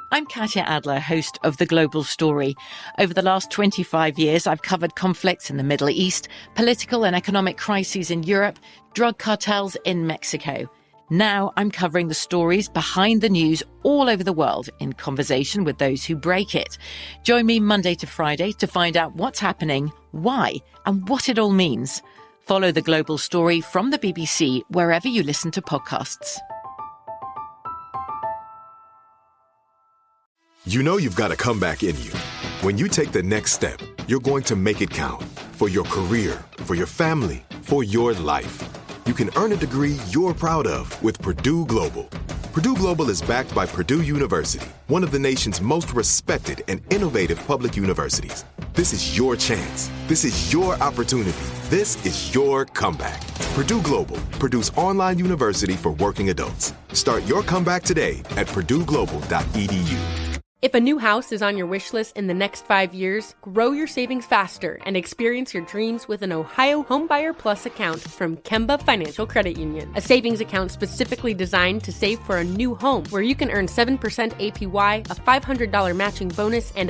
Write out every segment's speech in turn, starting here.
I'm Katya Adler, host of The Global Story. Over the last 25 years, I've covered conflicts in the Middle East, political and economic crises in Europe, drug cartels in Mexico. Now I'm covering the stories behind the news all over the world in conversation with those who break it. Join me Monday to Friday to find out what's happening, why, and what it all means. Follow The Global Story from the BBC wherever you listen to podcasts. You know you've got a comeback in you. When you take the next step, you're going to make it count for your career, for your family, for your life. You can earn a degree you're proud of with Purdue Global. Purdue Global is backed by Purdue University, one of the nation's most respected and innovative public universities. This is your chance. This is your opportunity. This is your comeback. Purdue Global, Purdue's online university for working adults. Start your comeback today at purdueglobal.edu. If a new house is on your wish list in the next 5 years, grow your savings faster and experience your dreams with an Ohio Homebuyer Plus account from Kemba Financial Credit Union. A savings account specifically designed to save for a new home where you can earn 7% APY, a $500 matching bonus, and a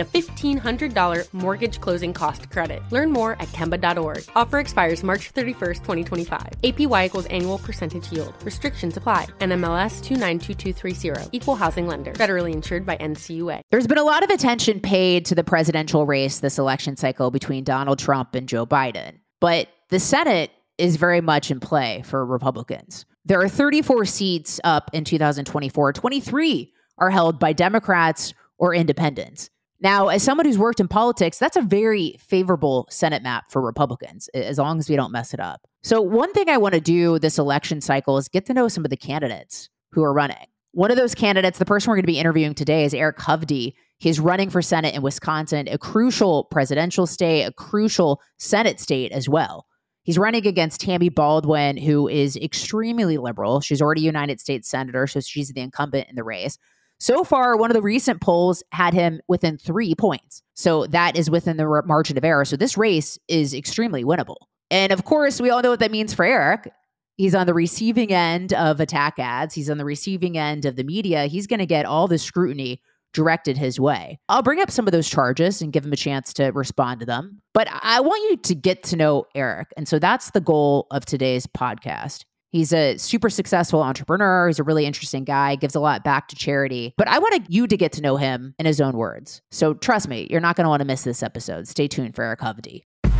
$1,500 mortgage closing cost credit. Learn more at Kemba.org. Offer expires March 31st, 2025. APY equals annual percentage yield. Restrictions apply. NMLS 292230. Equal housing lender. Federally insured by NCUA. There's been a lot of attention paid to the presidential race this election cycle between Donald Trump and Joe Biden, but the Senate is very much in play for Republicans. There are 34 seats up in 2024. 23 are held by Democrats or independents. Now, as someone who's worked in politics, that's a very favorable Senate map for Republicans, as long as we don't mess it up. So one thing I want to do this election cycle is get to know some of the candidates who are running. One of those candidates, the person we're going to be interviewing today, is Eric Hovde. He's running for Senate in Wisconsin, a crucial presidential state, a crucial Senate state as well. He's running against Tammy Baldwin, who is extremely liberal. She's already a United States Senator, so she's the incumbent in the race. So far, one of the recent polls had him within 3 points. So that is within the margin of error. So this race is extremely winnable. And of course, we all know what that means for Eric. He's on the receiving end of attack ads. He's on the receiving end of the media. He's going to get all the scrutiny directed his way. I'll bring up some of those charges and give him a chance to respond to them. But I want you to get to know Eric. And so that's the goal of today's podcast. He's a super successful entrepreneur. He's a really interesting guy, gives a lot back to charity. But I want you to get to know him in his own words. So trust me, you're not going to want to miss this episode. Stay tuned for Eric Hovde.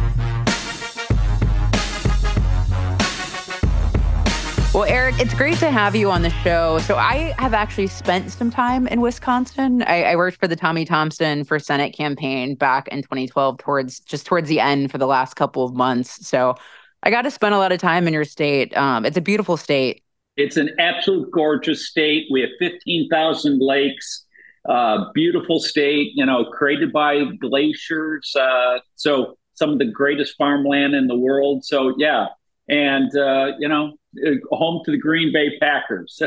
Well, Eric, it's great to have you on the show. So I have actually spent some time in Wisconsin. I worked for the Tommy Thompson for Senate campaign back in 2012, towards the end for the last couple of months. So I got to spend a lot of time in your state. It's a beautiful state. It's an absolute gorgeous state. We have 15,000 lakes, beautiful state, created by glaciers. So some of the greatest farmland in the world. So, yeah. And, home to the Green Bay Packers.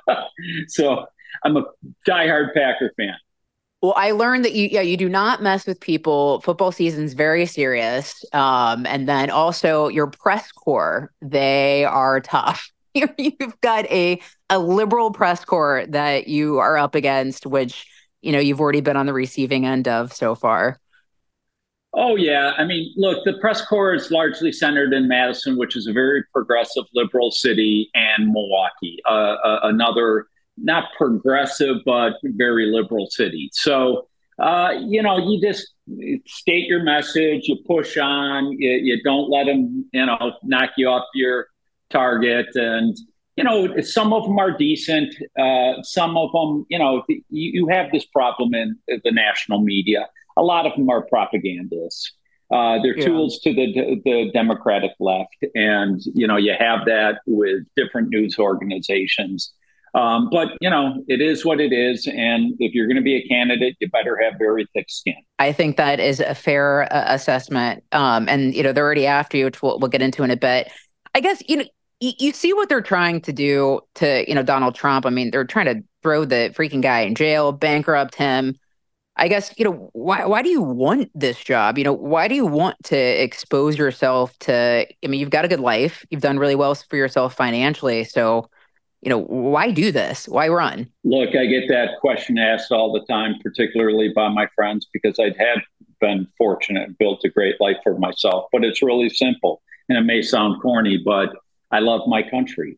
So I'm a diehard Packer fan. Well, I learned that you do not mess with people. Football season's very serious. And then also your press corps, they are tough. You've got a liberal press corps that you are up against, which, you've already been on the receiving end of so far. Oh, yeah. I mean, look, the press corps is largely centered in Madison, which is a very progressive liberal city, and Milwaukee, another not progressive, but very liberal city. So, you just state your message, you push on, you don't let them, knock you off your target. And, some of them are decent. Some of them, you have this problem in the national media. A lot of them are propagandists. They're tools to the Democratic left. And, you have that with different news organizations. But, it is what it is. And if you're going to be a candidate, you better have very thick skin. I think that is a fair assessment. And, they're already after you, which we'll get into in a bit. I guess, you see what they're trying to do to, Donald Trump. I mean, they're trying to throw the freaking guy in jail, bankrupt him. I guess, why do you want this job? Why do you want to expose yourself to, you've got a good life. You've done really well for yourself financially. So why do this? Why run? Look, I get that question asked all the time, particularly by my friends, because I had been fortunate and built a great life for myself. But it's really simple, and it may sound corny, but I love my country.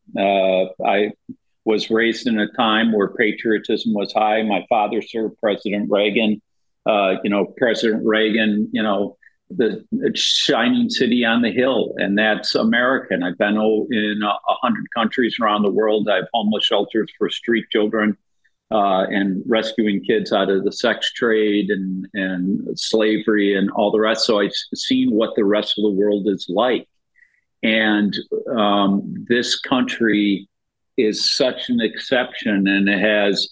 I was raised in a time where patriotism was high. My father served President Reagan. President Reagan, the shining city on the hill, and that's American. I've been in 100 countries around the world. I have homeless shelters for street children and rescuing kids out of the sex trade and slavery and all the rest. So I've seen what the rest of the world is like. And this country is such an exception, and it has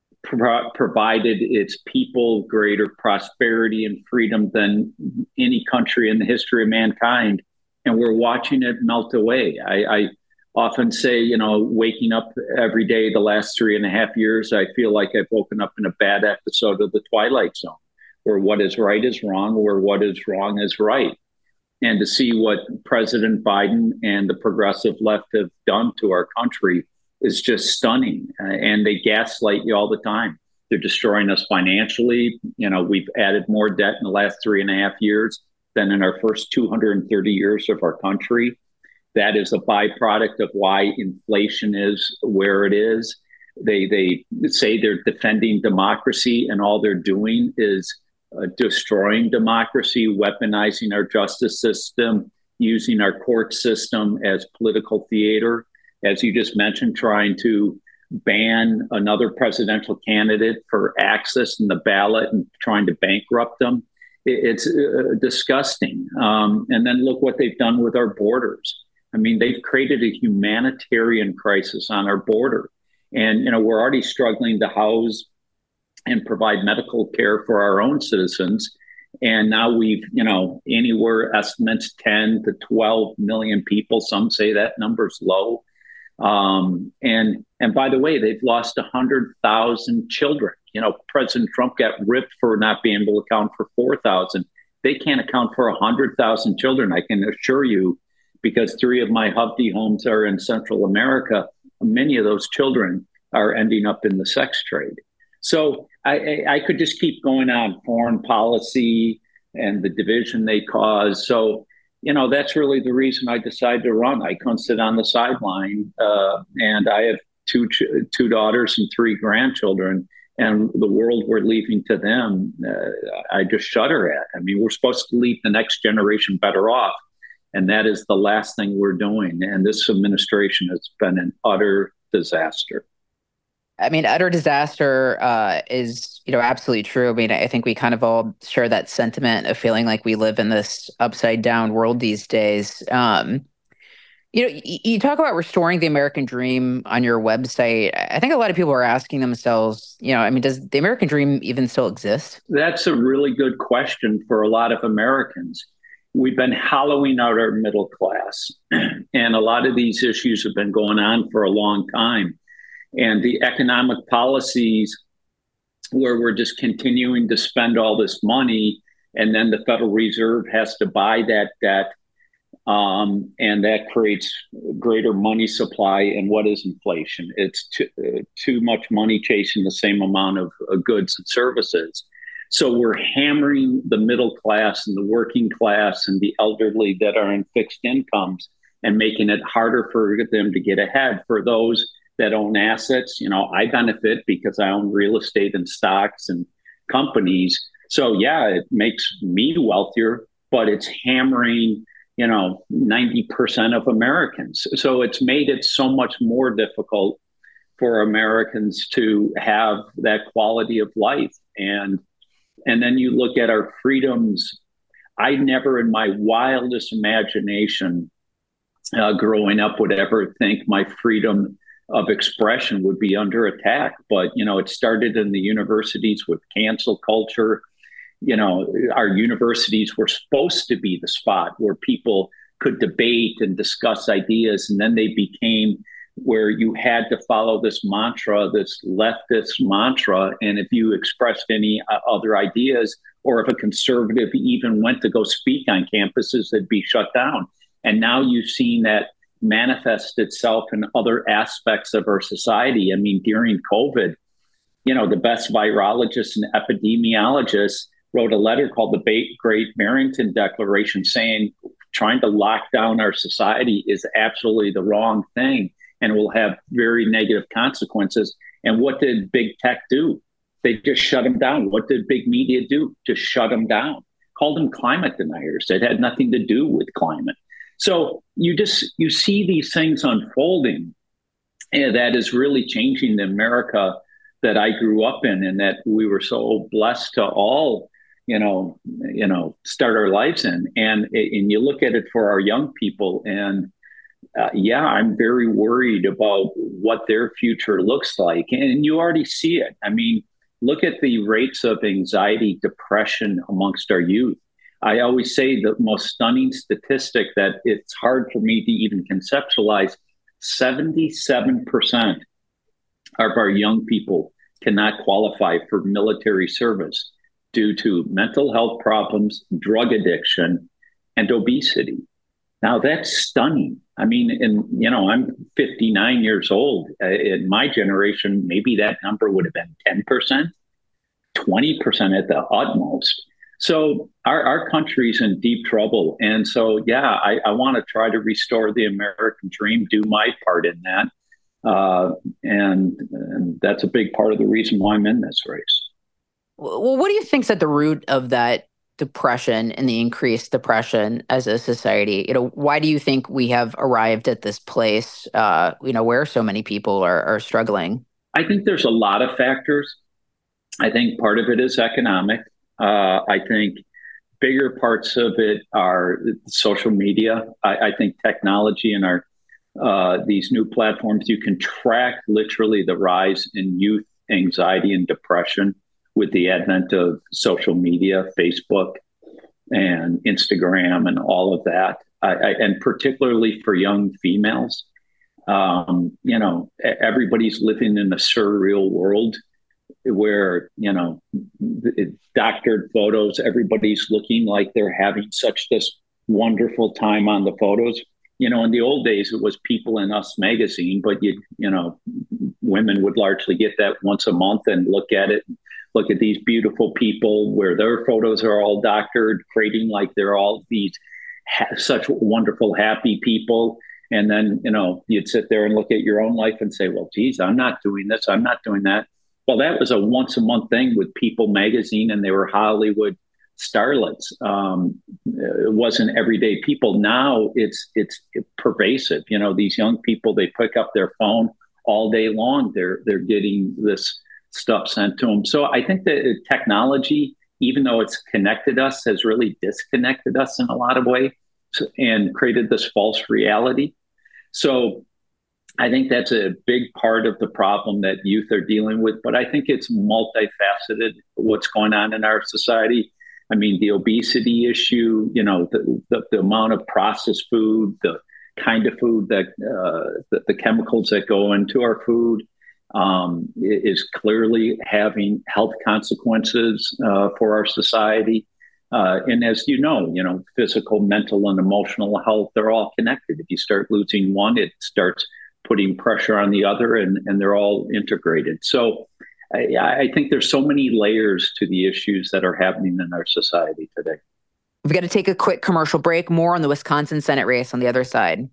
provided its people greater prosperity and freedom than any country in the history of mankind. And we're watching it melt away. I often say, waking up every day the last 3.5 years, I feel like I've woken up in a bad episode of The Twilight Zone, where what is right is wrong, where what is wrong is right. And to see what President Biden and the progressive left have done to our country is just stunning. And they gaslight you all the time. They're destroying us financially. We've added more debt in the last 3.5 years than in our first 230 years of our country. That is a byproduct of why inflation is where it is. They say they're defending democracy, and all they're doing is destroying democracy, weaponizing our justice system, using our court system as political theater. As you just mentioned, trying to ban another presidential candidate for access in the ballot and trying to bankrupt them. It's disgusting. And then look what they've done with our borders. I mean, they've created a humanitarian crisis on our border. And, we're already struggling to house and provide medical care for our own citizens. And now we've, anywhere estimates 10 to 12 million people. Some say that number's low. And by the way, they've lost 100,000 children. President Trump got ripped for not being able to account for 4,000. They can't account for 100,000 children, I can assure you, because 3 of my hubby homes are in Central America. Many of those children are ending up in the sex trade. So I could just keep going on foreign policy and the division they cause. So, that's really the reason I decided to run. I couldn't sit on the sideline. And I have two daughters and 3 grandchildren, and the world we're leaving to them, I just shudder at. I mean, we're supposed to leave the next generation better off. And that is the last thing we're doing. And this administration has been an utter disaster. I mean, utter disaster is, absolutely true. I mean, I think we kind of all share that sentiment of feeling like we live in this upside down world these days. You talk about restoring the American dream on your website. I think a lot of people are asking themselves, does the American dream even still exist? That's a really good question for a lot of Americans. We've been hollowing out our middle class, and a lot of these issues have been going on for a long time. And the economic policies where we're just continuing to spend all this money, and then the Federal Reserve has to buy that debt, and that creates greater money supply. And what is inflation? It's too much money chasing the same amount of goods and services. So we're hammering the middle class and the working class and the elderly that are in fixed incomes and making it harder for them to get ahead. For those that own assets, I benefit because I own real estate and stocks and companies. So yeah, it makes me wealthier, but it's hammering, 90% of Americans. So it's made it so much more difficult for Americans to have that quality of life. And then you look at our freedoms. I never in my wildest imagination growing up would ever think my freedom of expression would be under attack. But, it started in the universities with cancel culture. Our universities were supposed to be the spot where people could debate and discuss ideas. And then they became where you had to follow this mantra, this leftist mantra. And if you expressed any other ideas, or if a conservative even went to go speak on campuses, they'd be shut down. And now you've seen that manifest itself in other aspects of our society. I mean, during COVID, the best virologists and epidemiologists wrote a letter called the Great Barrington Declaration saying trying to lock down our society is absolutely the wrong thing and will have very negative consequences. And what did big tech do? They just shut them down. What did big media do? Just shut them down. Called them climate deniers. It had nothing to do with climate. So you see these things unfolding, and that is really changing the America that I grew up in, and that we were so blessed to all, start our lives in. And you look at it for our young people, and I'm very worried about what their future looks like. And you already see it. I mean, look at the rates of anxiety, depression amongst our youth. I always say the most stunning statistic that it's hard for me to even conceptualize, 77% of our young people cannot qualify for military service due to mental health problems, drug addiction, and obesity. Now that's stunning. I mean, I'm 59 years old. In my generation, maybe that number would have been 10%, 20% at the utmost. So our country's in deep trouble. And so, I want to try to restore the American dream, do my part in that. And that's a big part of the reason why I'm in this race. Well, what do you think's at the root of that depression and the increased depression as a society? Why do you think we have arrived at this place, where so many people are struggling? I think there's a lot of factors. I think part of it is economic. I think bigger parts of it are social media. I think technology and these new platforms, you can track literally the rise in youth anxiety and depression with the advent of social media, Facebook and Instagram and all of that. And particularly for young females, everybody's living in a surreal world where, doctored photos, everybody's looking like they're having such this wonderful time on the photos. In the old days, it was People in Us magazine, but women would largely get that once a month and look at it, look at these beautiful people where their photos are all doctored, creating like they're all these such wonderful, happy people. And then, you'd sit there and look at your own life and say, well, geez, I'm not doing this. I'm not doing that. Well, that was a once a month thing with People magazine, and they were Hollywood starlets. It wasn't everyday people. Now it's pervasive. These young people, they pick up their phone all day long. They're getting this stuff sent to them. So I think that technology, even though it's connected us, has really disconnected us in a lot of ways and created this false reality. So I think that's a big part of the problem that youth are dealing with. But I think it's multifaceted, what's going on in our society. I mean, the obesity issue, the amount of processed food, the kind of food that the chemicals that go into our food is clearly having health consequences for our society. And as physical, mental, and emotional health, they're all connected. If you start losing one, it starts putting pressure on the other, and they're all integrated. So I think there's so many layers to the issues that are happening in our society today. We've got to take a quick commercial break. More on the Wisconsin Senate race on the other side.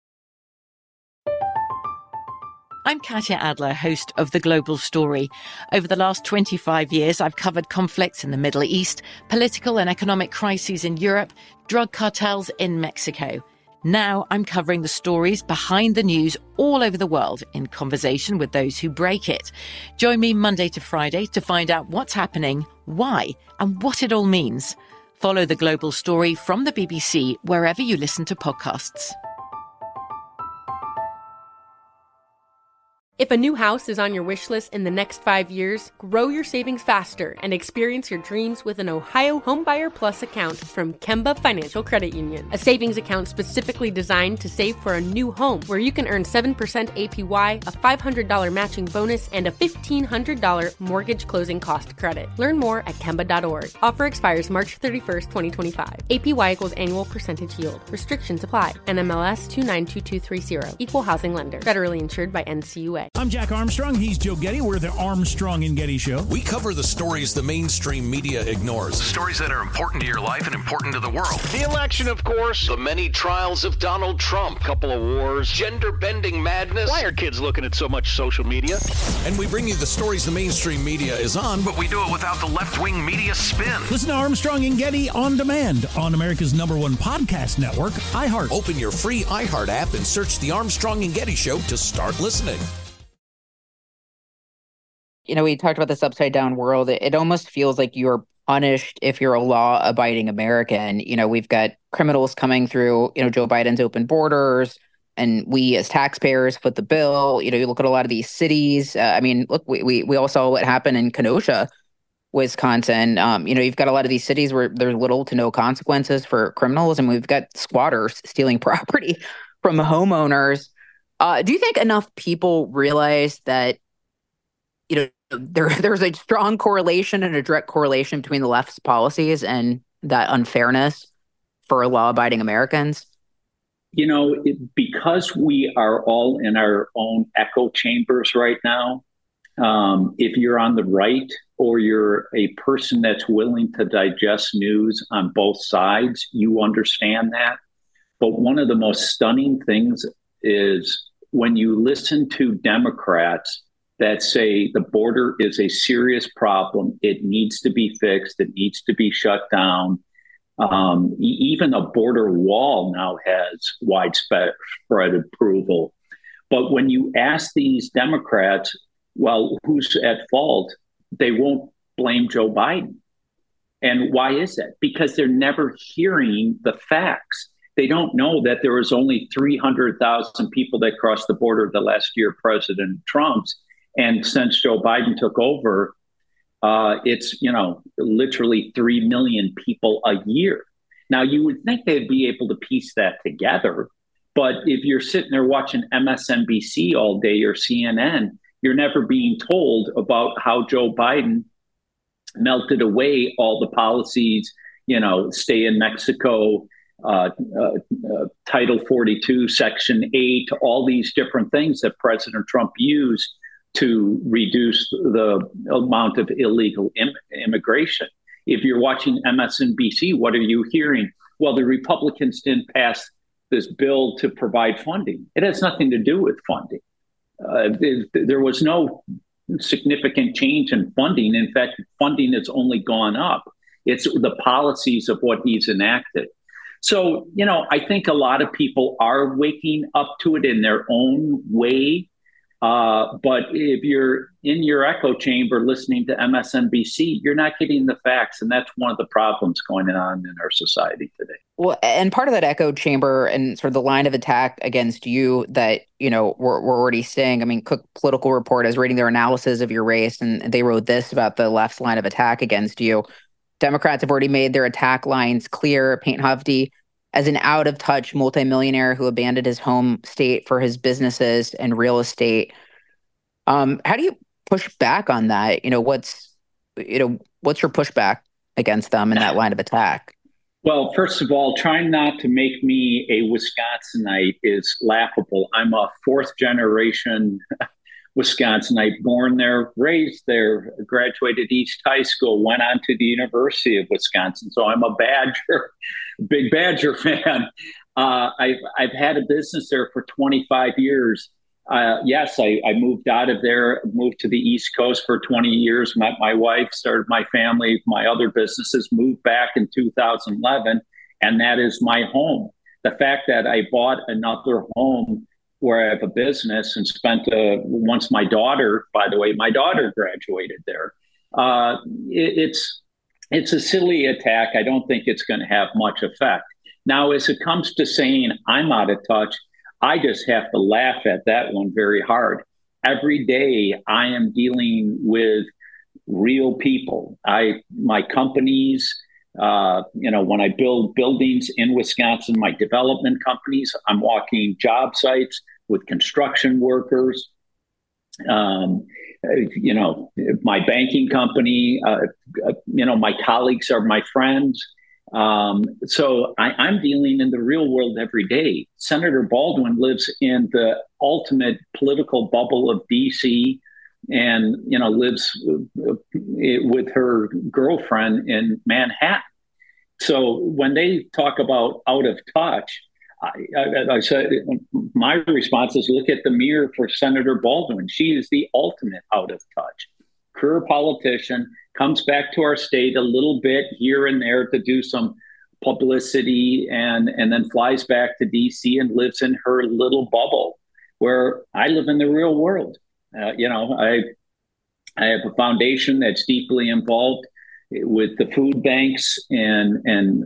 I'm Katya Adler, host of The Global Story. Over the last 25 years, I've covered conflicts in the Middle East, political and economic crises in Europe, drug cartels in Mexico. Now I'm covering the stories behind the news all over the world in conversation with those who break it. Join me Monday to Friday to find out what's happening, why, and what it all means. Follow The Global Story from the BBC wherever you listen to podcasts. If a new house is on your wish list in the next 5 years, grow your savings faster and experience your dreams with an Ohio Homebuyer Plus account from Kemba Financial Credit Union. A savings account specifically designed to save for a new home where you can earn 7% APY, a $500 matching bonus, and a $1,500 mortgage closing cost credit. Learn more at Kemba.org. Offer expires March 31st, 2025. APY equals annual percentage yield. Restrictions apply. NMLS 292230. Equal housing lender. Federally insured by NCUA. I'm Jack Armstrong. He's Joe Getty. We're the Armstrong and Getty Show. We cover the stories the mainstream media ignores. Stories that are important to your life and important to the world. The election, of course. The many trials of Donald Trump. Couple of wars. Gender-bending madness. Why are kids looking at so much social media? And we bring you the stories the mainstream media is on, but we do it without the left-wing media spin. Listen to Armstrong and Getty on demand on America's #1 podcast network, iHeart. Open your free iHeart app and search The Armstrong and Getty Show to start listening. You know, we talked about this upside down world. It almost feels like you're punished if you're a law-abiding American. You know, we've got criminals coming through, Joe Biden's open borders, and we as taxpayers foot the bill. You look at a lot of these cities. Look, we all saw what happened in Kenosha, Wisconsin. You've got a lot of these cities where there's little to no consequences for criminals, and we've got squatters stealing property from homeowners. Do you think enough people realize that, there's a strong correlation and a direct correlation between the left's policies and that unfairness for law-abiding Americans? Because we are all in our own echo chambers right now, if you're on the right or you're a person that's willing to digest news on both sides, you understand that. But one of the most stunning things is when you listen to Democrats that say the border is a serious problem, it needs to be fixed, it needs to be shut down. Even a border wall now has widespread approval. But when you ask these Democrats, well, who's at fault, they won't blame Joe Biden. And why is that? Because they're never hearing the facts. They don't know that there was only 300,000 people that crossed the border the last year President Trump's. And since Joe Biden took over, it's, literally 3 million people a year. Now, you would think they'd be able to piece that together. But if you're sitting there watching MSNBC all day or CNN, you're never being told about how Joe Biden melted away all the policies, stay in Mexico, Title 42, Section 8, all these different things that President Trump used to reduce the amount of illegal immigration. If you're watching MSNBC, what are you hearing? Well, the Republicans didn't pass this bill to provide funding. It has nothing to do with funding. There was no significant change in funding. In fact, funding has only gone up. It's the policies of what he's enacted. So, I think a lot of people are waking up to it in their own way. But if you're in your echo chamber listening to MSNBC, you're not getting the facts. And that's one of the problems going on in our society today. Well, and part of that echo chamber and sort of the line of attack against you that, we're already seeing. Cook Political Report is reading their analysis of your race, and they wrote this about the left's line of attack against you. Democrats have already made their attack lines clear. Paint Hovde as an out-of-touch multimillionaire who abandoned his home state for his businesses and real estate. How do you push back on that? What's your pushback against them in that line of attack? Well, first of all, trying not to make me a Wisconsinite is laughable. I'm a fourth-generation Wisconsinite, born there, raised there, graduated East High School, went on to the University of Wisconsin. So I'm a big Badger fan. I've had a business there for 25 years. Yes, I moved out of there, moved to the East Coast for 20 years, met my wife, started my family, my other businesses, moved back in 2011, and that is my home. The fact that I bought another home where I have a business and spent once my daughter, by the way, my daughter graduated there. It's a silly attack. I don't think it's going to have much effect. Now, as it comes to saying I'm out of touch, I just have to laugh at that one very hard. every day I am dealing with real people. My companies, when I build buildings in Wisconsin, my development companies, I'm walking job sites with construction workers. My banking company, my colleagues are my friends. So I'm dealing in the real world every day. Senator Baldwin lives in the ultimate political bubble of DC and, lives with her girlfriend in Manhattan. So when they talk about out of touch, I said, my response is look at the mirror for Senator Baldwin. She is the ultimate out of touch. Career politician, comes back to our state a little bit here and there to do some publicity and then flies back to DC and lives in her little bubble where I live in the real world. I have a foundation that's deeply involved with the food banks and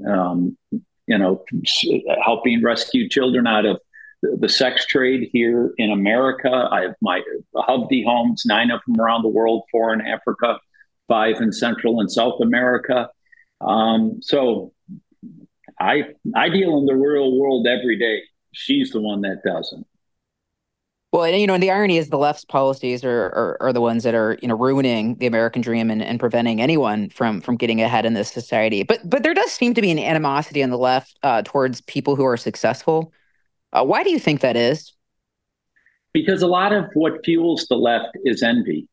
helping rescue children out of the sex trade here in America. I have my Hovde homes, 9 of them around the world, 4 in Africa, 5 in Central and South America. So I deal in the real world every day. She's the one that doesn't. Well, and the irony is the left's policies are the ones that are, ruining the American dream and preventing anyone from getting ahead in this society. But there does seem to be an animosity on the left towards people who are successful. Why do you think that is? Because a lot of what fuels the left is envy.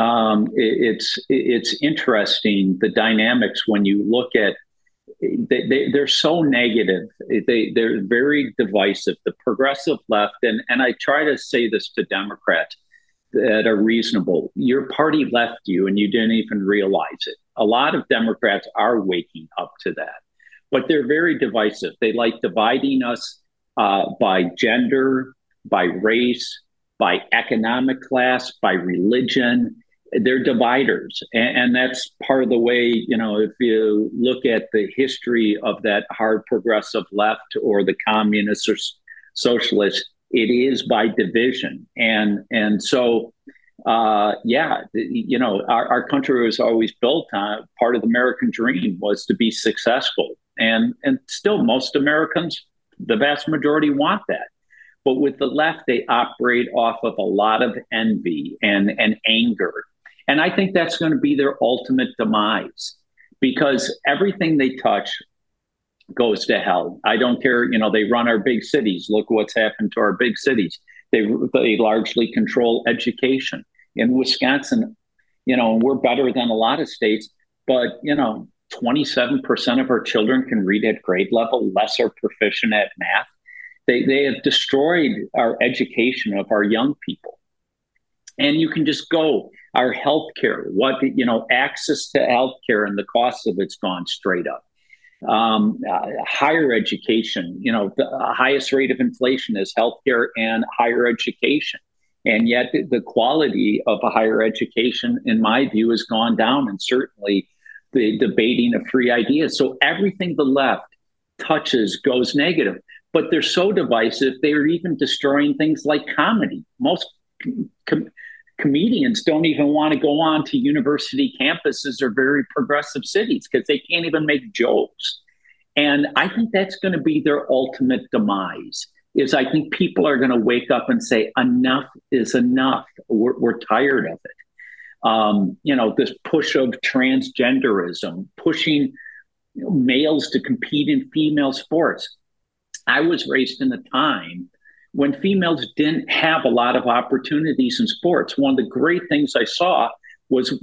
It's interesting, the dynamics when you look at they're so negative. They're very divisive. The progressive left, and I try to say this to Democrats that are reasonable. Your party left you and you didn't even realize it. A lot of Democrats are waking up to that, but they're very divisive. They like dividing us by gender, by race, by economic class, by religion. They're dividers. And that's part of the way, if you look at the history of that hard progressive left or the communists or socialists, it is by division. And so, our country was always built on, part of the American dream was to be successful. And still most Americans, the vast majority want that. But with the left, they operate off of a lot of envy and anger. And I think that's going to be their ultimate demise because everything they touch goes to hell. I don't care. They run our big cities. Look what's happened to our big cities. They largely control education. In Wisconsin, we're better than a lot of states, but, 27% of our children can read at grade level, less are proficient at math. They have destroyed our education of our young people. And you can just go, our healthcare, access to healthcare and the cost of it's gone straight up. Higher education, the highest rate of inflation is healthcare and higher education. And yet the quality of a higher education, in my view, has gone down, and certainly the debating of free ideas. So everything the left touches goes negative, but they're so divisive, they're even destroying things like comedy. Most comedians don't even want to go on to university campuses or very progressive cities because they can't even make jokes. And I think that's going to be their ultimate demise. Is I think people are going to wake up and say, enough is enough. We're tired of it. This push of transgenderism, pushing males to compete in female sports. I was raised in a time when females didn't have a lot of opportunities in sports. One of the great things I saw was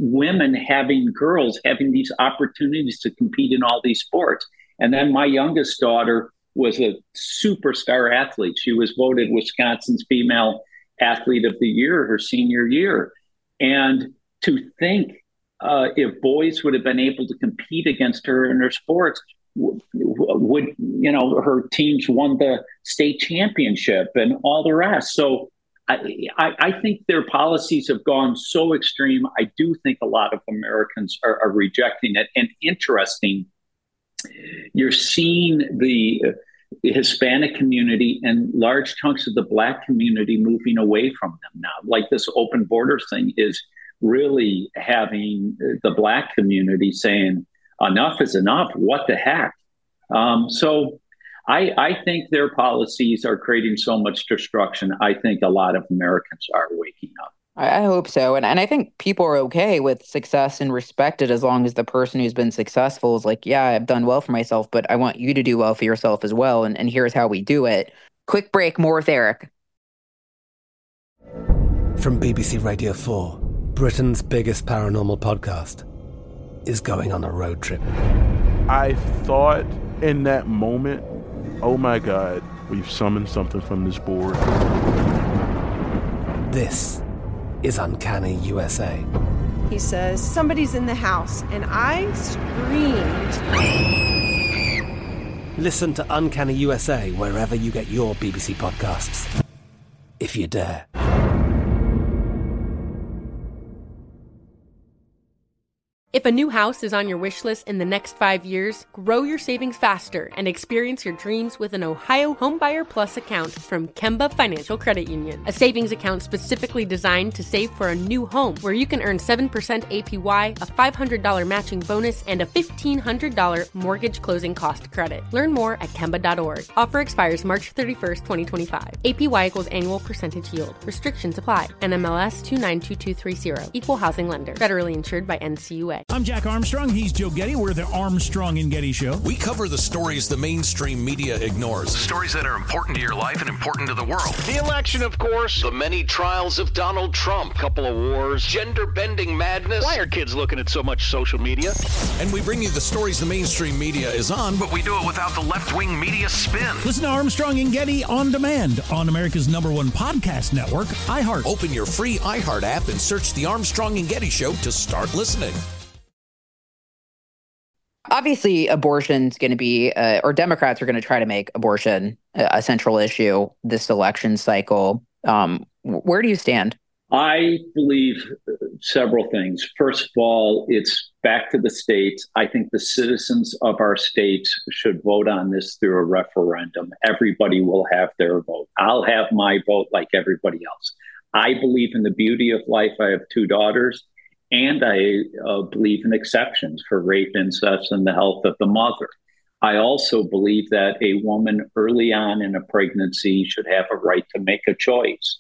girls having these opportunities to compete in all these sports. And then my youngest daughter was a superstar athlete. She was voted Wisconsin's Female Athlete of the Year her senior year. And to think if boys would have been able to compete against her in her sports, her teams won the state championship and all the rest. So I think their policies have gone so extreme. I do think a lot of Americans are rejecting it. And interesting, you're seeing the Hispanic community and large chunks of the Black community moving away from them now. Like this open borders thing is really having the Black community saying, enough is enough. What the heck? So I think their policies are creating so much destruction. I think a lot of Americans are waking up. I hope so. And I think people are okay with success and respect it as long as the person who's been successful is like, yeah, I've done well for myself, but I want you to do well for yourself as well. And here's how we do it. Quick break, more with Eric. From BBC Radio 4, Britain's biggest paranormal podcast is going on a road trip. I thought in that moment, oh my God, we've summoned something from this board. This is Uncanny USA. He says, somebody's in the house, and I screamed. Listen to Uncanny USA wherever you get your BBC podcasts, if you dare. If a new house is on your wish list in the next 5 years, grow your savings faster and experience your dreams with an Ohio Homebuyer Plus account from Kemba Financial Credit Union. A savings account specifically designed to save for a new home, where you can earn 7% APY, a $500 matching bonus, and a $1,500 mortgage closing cost credit. Learn more at Kemba.org. Offer expires March 31st, 2025. APY equals annual percentage yield. Restrictions apply. NMLS 292230. Equal housing lender. Federally insured by NCUA. I'm Jack Armstrong. He's Joe Getty. We're the Armstrong and Getty Show. We cover the stories the mainstream media ignores. Stories that are important to your life and important to the world. The election, of course. The many trials of Donald Trump. Couple of wars. Gender-bending madness. Why are kids looking at so much social media? And we bring you the stories the mainstream media is on, but we do it without the left-wing media spin. Listen to Armstrong and Getty on demand on America's #1 podcast network, iHeart. Open your free iHeart app and search The Armstrong and Getty Show to start listening. Obviously, abortion's going to be, or Democrats are going to try to make abortion a central issue this election cycle. Where do you stand? I believe several things. First of all, it's back to the states. I think the citizens of our states should vote on this through a referendum. Everybody will have their vote. I'll have my vote like everybody else. I believe in the beauty of life. I have 2 daughters. And I believe in exceptions for rape, incest, and the health of the mother. I also believe that a woman early on in a pregnancy should have a right to make a choice.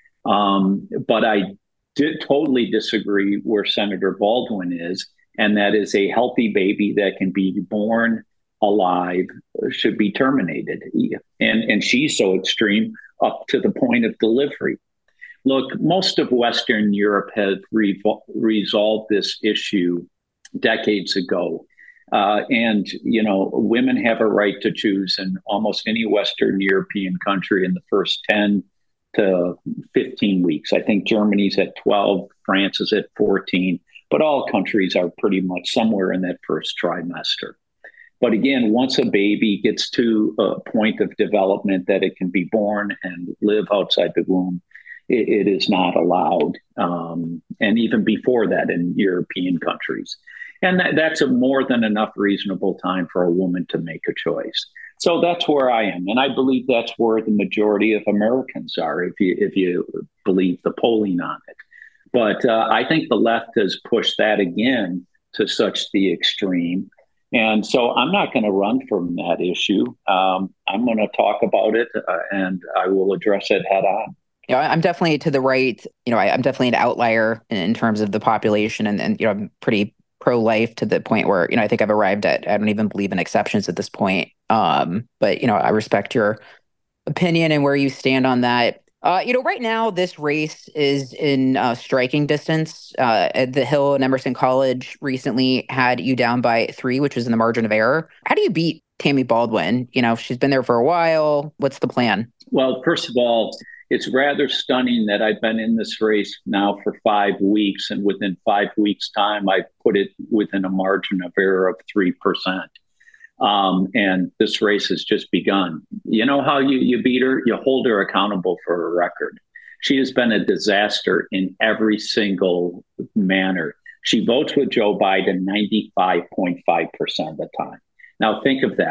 But I totally disagree where Senator Baldwin is, and that is a healthy baby that can be born alive should be terminated. And she's so extreme up to the point of delivery. Look, most of Western Europe had resolved this issue decades ago. And, women have a right to choose in almost any Western European country in the first 10 to 15 weeks. I think Germany's at 12, France is at 14, but all countries are pretty much somewhere in that first trimester. But again, once a baby gets to a point of development that it can be born and live outside the womb, it is not allowed. And even before that in European countries. And that's a more than enough reasonable time for a woman to make a choice. So that's where I am. And I believe that's where the majority of Americans are, if you believe the polling on it. But I think the left has pushed that again to such the extreme. And so I'm not going to run from that issue. I'm going to talk about it and I will address it head on. I'm definitely to the right. I'm definitely an outlier in terms of the population. And I'm pretty pro-life to the point where, I think I've arrived at, I don't even believe in exceptions at this point. But, I respect your opinion and where you stand on that. Right now, this race is in striking distance. The Hill and Emerson College recently had you down by 3, which was in the margin of error. How do you beat Tammy Baldwin? She's been there for a while. What's the plan? Well, first of all, it's rather stunning that I've been in this race now for 5 weeks, and within 5 weeks' time, I put it within a margin of error of 3%. And this race has just begun. You know how you beat her? You hold her accountable for a record. She has been a disaster in every single manner. She votes with Joe Biden 95.5% of the time. Now think of that.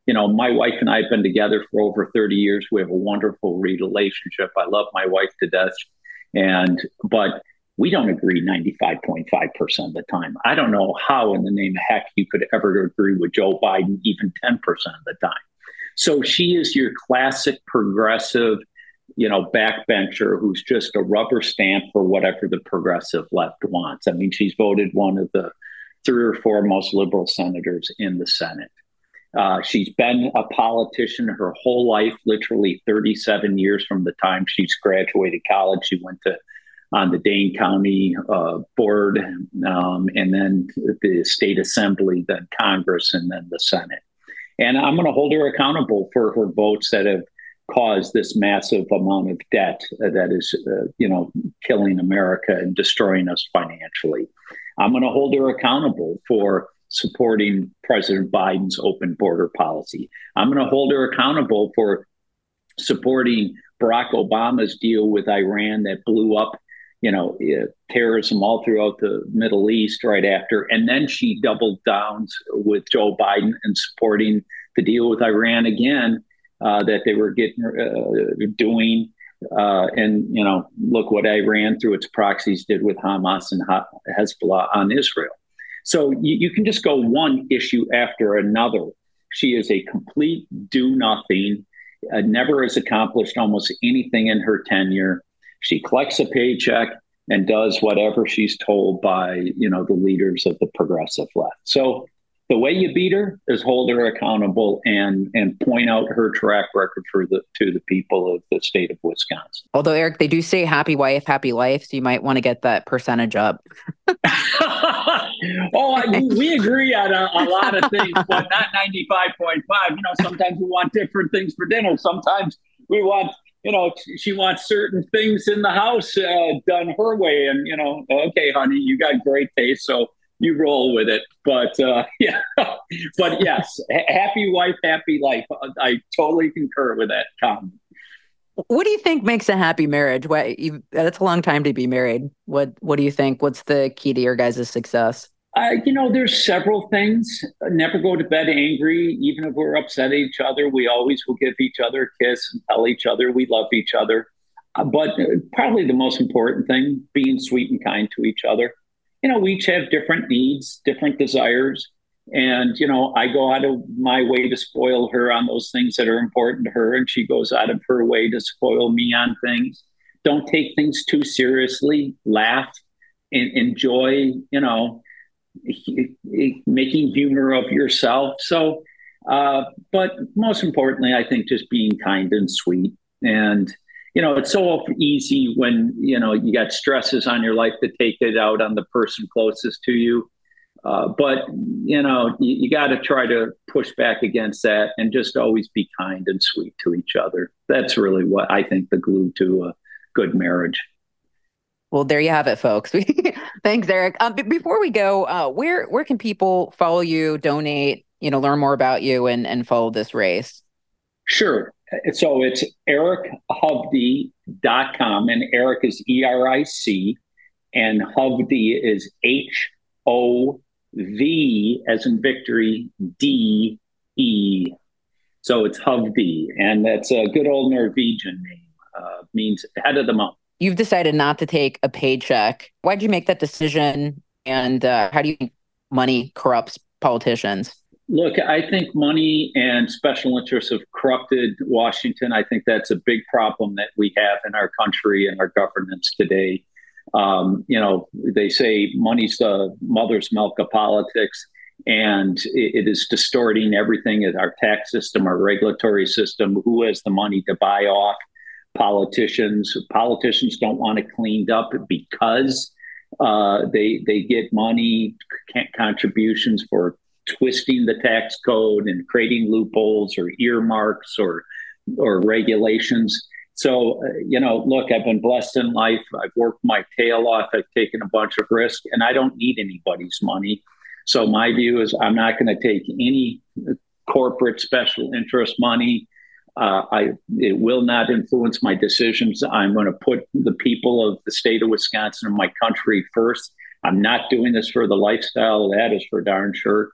My wife and I have been together for over 30 years. We have a wonderful relationship. I love my wife to death. But we don't agree 95.5% of the time. I don't know how in the name of heck you could ever agree with Joe Biden even 10% of the time. So she is your classic progressive, backbencher who's just a rubber stamp for whatever the progressive left wants. I mean, she's voted one of the 3 or 4 most liberal senators in the Senate. She's been a politician her whole life, literally 37 years from the time she's graduated college. She went on the Dane County board, and then the state assembly, then Congress, and then the Senate. And I'm going to hold her accountable for her votes that have caused this massive amount of debt that is, killing America and destroying us financially. I'm going to hold her accountable for supporting President Biden's open border policy. I'm going to hold her accountable for supporting Barack Obama's deal with Iran that blew up, terrorism all throughout the Middle East right after. And then she doubled down with Joe Biden and supporting the deal with Iran again that they were doing. And look what Iran through its proxies did with Hamas and Hezbollah on Israel. So you can just go one issue after another. She is a complete do-nothing, never has accomplished almost anything in her tenure. She collects a paycheck and does whatever she's told by, the leaders of the progressive left. So the way you beat her is hold her accountable and point out her track record to the people of the state of Wisconsin. Although, Eric, they do say happy wife, happy life. So you might want to get that percentage up. We agree on a lot of things, but not 95.5. Sometimes we want different things for dinner. Sometimes we want, she wants certain things in the house done her way. And, okay, honey, you got great taste, so you roll with it. But yeah, but yes, happy wife, happy life. I totally concur with that comment. What do you think makes a happy marriage? That's a long time to be married. What do you think? What's the key to your guys' success? There's several things. Never go to bed angry. Even if we're upset at each other, we always will give each other a kiss and tell each other we love each other. But probably the most important thing, being sweet and kind to each other. We each have different needs, different desires. And, I go out of my way to spoil her on those things that are important to her. And she goes out of her way to spoil me on things. Don't take things too seriously. Laugh and enjoy, making humor of yourself. So, but most importantly, I think just being kind and sweet. And, it's so easy when, you got stresses on your life to take it out on the person closest to you. But, you got to try to push back against that and just always be kind and sweet to each other. That's really what I think the glue to a good marriage. Well, there you have it, folks. Thanks, Eric. Before we go, where can people follow you, donate, learn more about you and follow this race? Sure. So it's EricHovde.com, and Eric is ERIC, and Hovde is HOV as in victory, DE. So it's Hovde, and that's a good old Norwegian name, means head of the month. You've decided not to take a paycheck. Why'd you make that decision? And how do you think money corrupts politicians? Look, I think money and special interests have corrupted Washington. I think that's a big problem that we have in our country and our governance today. They say money's the mother's milk of politics, and it is distorting everything in our tax system, our regulatory system. Who has the money to buy off politicians? Politicians don't want it cleaned up because they get money contributions for twisting the tax code and creating loopholes or earmarks or regulations. So, look, I've been blessed in life. I've worked my tail off. I've taken a bunch of risk, and I don't need anybody's money. So my view is I'm not going to take any corporate special interest money. It will not influence my decisions. I'm going to put the people of the state of Wisconsin and my country first. I'm not doing this for the lifestyle. That is for darn sure.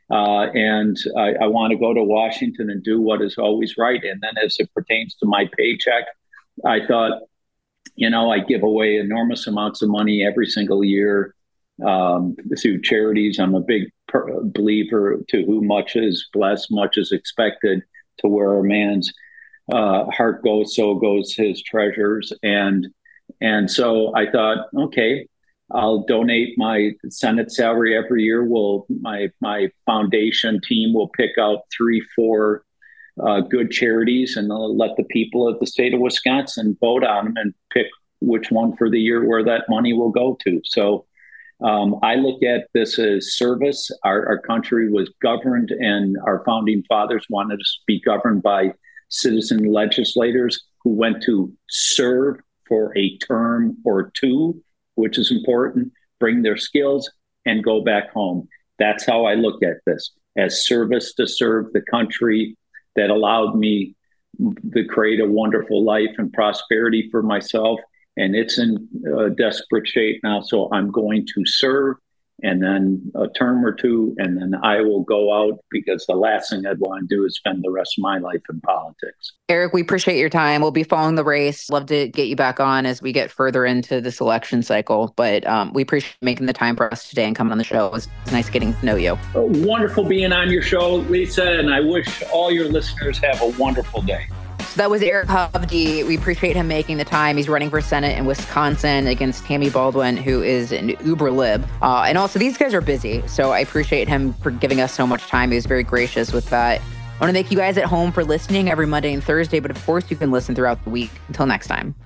And I want to go to Washington and do what is always right. And then as it pertains to my paycheck, I thought, I give away enormous amounts of money every single year through charities. I'm a big believer to whom much is blessed, much is expected, to where a man's heart goes, so goes his treasures. And so I thought, okay, I'll donate my Senate salary every year. My foundation team will pick out 3-4 good charities, and they'll let the people of the state of Wisconsin vote on them and pick which one for the year where that money will go to. So I look at this as service. Our country was governed, and our founding fathers wanted us to be governed by citizen legislators who went to serve for a term or two, which is important, bring their skills and go back home. That's how I look at this, as service to serve the country that allowed me to create a wonderful life and prosperity for myself. And it's in desperate shape now. So I'm going to serve, and then a term or two, and then I will go out, because the last thing I'd want to do is spend the rest of my life in politics. Eric, we appreciate your time. We'll be following the race. Love to get you back on as we get further into this election cycle. But we appreciate making the time for us today and coming on the show. It was nice getting to know you. Wonderful being on your show, Lisa, and I wish all your listeners have a wonderful day. So that was Eric Hovde. We appreciate him making the time. He's running for Senate in Wisconsin against Tammy Baldwin, who is an uber lib. And also, these guys are busy, so I appreciate him for giving us so much time. He was very gracious with that. I want to thank you guys at home for listening every Monday and Thursday, but of course, you can listen throughout the week. Until next time.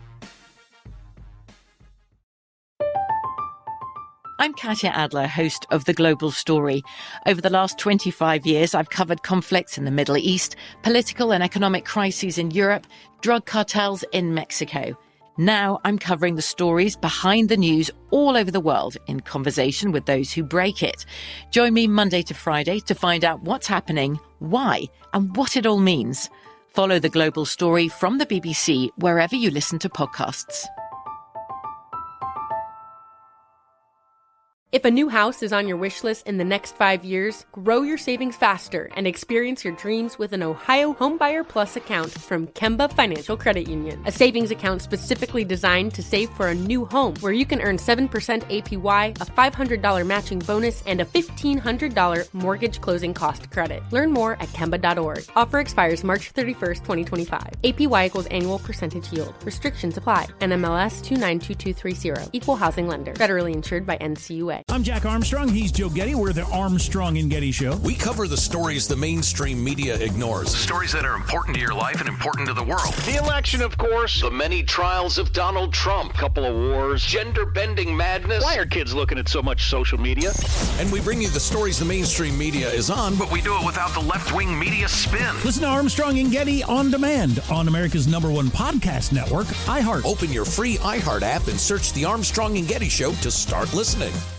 I'm Katya Adler, host of The Global Story. Over the last 25 years, I've covered conflicts in the Middle East, political and economic crises in Europe, drug cartels in Mexico. Now I'm covering the stories behind the news all over the world in conversation with those who break it. Join me Monday to Friday to find out what's happening, why, and what it all means. Follow The Global Story from the BBC wherever you listen to podcasts. If a new house is on your wish list in the next 5 years, grow your savings faster and experience your dreams with an Ohio Homebuyer Plus account from Kemba Financial Credit Union. A savings account specifically designed to save for a new home, where you can earn 7% APY, a $500 matching bonus, and a $1,500 mortgage closing cost credit. Learn more at Kemba.org. Offer expires March 31st, 2025. APY equals annual percentage yield. Restrictions apply. NMLS 292230. Equal housing lender. Federally insured by NCUA. I'm Jack Armstrong. He's Joe Getty. We're the Armstrong and Getty Show. We cover the stories the mainstream media ignores. Stories that are important to your life and important to the world. The election, of course. The many trials of Donald Trump. Couple of wars. Gender-bending madness. Why are kids looking at so much social media? And we bring you the stories the mainstream media is on, but we do it without the left-wing media spin. Listen to Armstrong and Getty on demand on America's #1 podcast network, iHeart. Open your free iHeart app and search the Armstrong and Getty Show to start listening.